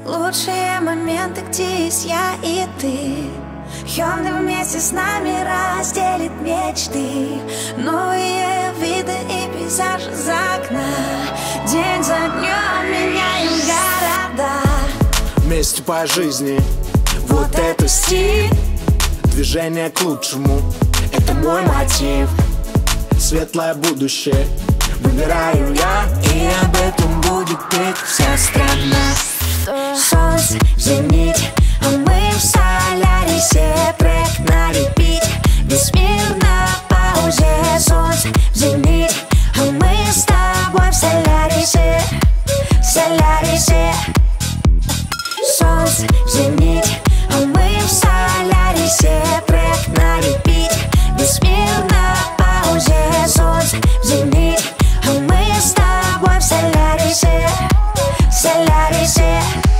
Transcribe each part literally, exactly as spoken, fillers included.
Лучшие моменты, где есть я и ты. Hyundai вместе с нами разделит мечты. Новые виды и пейзажи за окна. День за днем меняем города. Вместе по жизни, вот это стиль. Движение к лучшему, это мой мотив. Светлое будущее выбираю я, и об этом будет петь вся страна. Солнце в зените, а мы в Солярисе. Трек на репит, весь мир на паузе. Солнце в зените, а мы с тобой в Солярисе. Солярисе. Солнце в зените, а мы в Солярисе. Трек на репит, весь мир на паузе. Солнце в зените, а мы с тобой в Солярисе. Солярисе.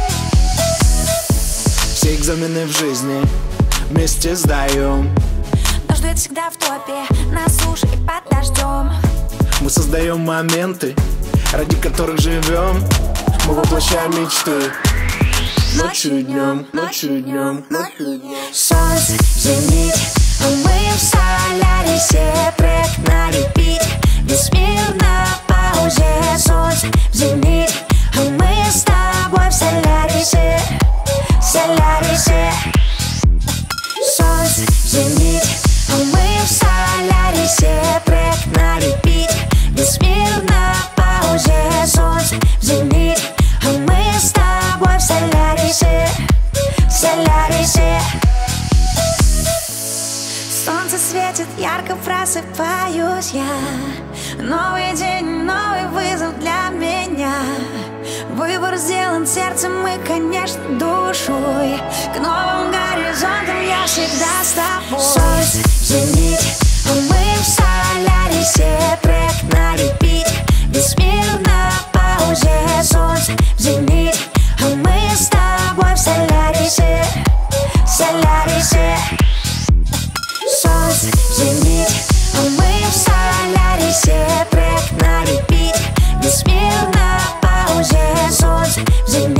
Все экзамены в жизни вместе сдаем. Наш дуэт всегда в топе, на суше и под дождем. Мы создаем моменты, ради которых живем. Мы воплощаем мечты ночью и днем, ночью и днем, ночью и днем. Солнце в зените, а мы в Солярисе. Трек на репит, весь мир на паузе. Солнце в зените, а мы с тобой в Солярисе. Солярисе. Солнце в зените, а мы в Солярисе. Трек на репит, весь мир на паузе. Солнце в зените, а мы с тобой в Солярисе. Солярисе. Солнце светит ярко, просыпаюсь я. Новый день, новый вызов для меня. Выбор сделан сердцем и, конечно, душой. К новым горизонтам я всегда с тобой. Солнце в зените, а мы в Солярисе. Трек на репит, весь мир на паузе. Солнце в зените, а мы с тобой в Солярисе. Солярисе. Солнце в зените, а мы в Солярисе. Трек на репит, весь мир на паузе. Солнце в зените.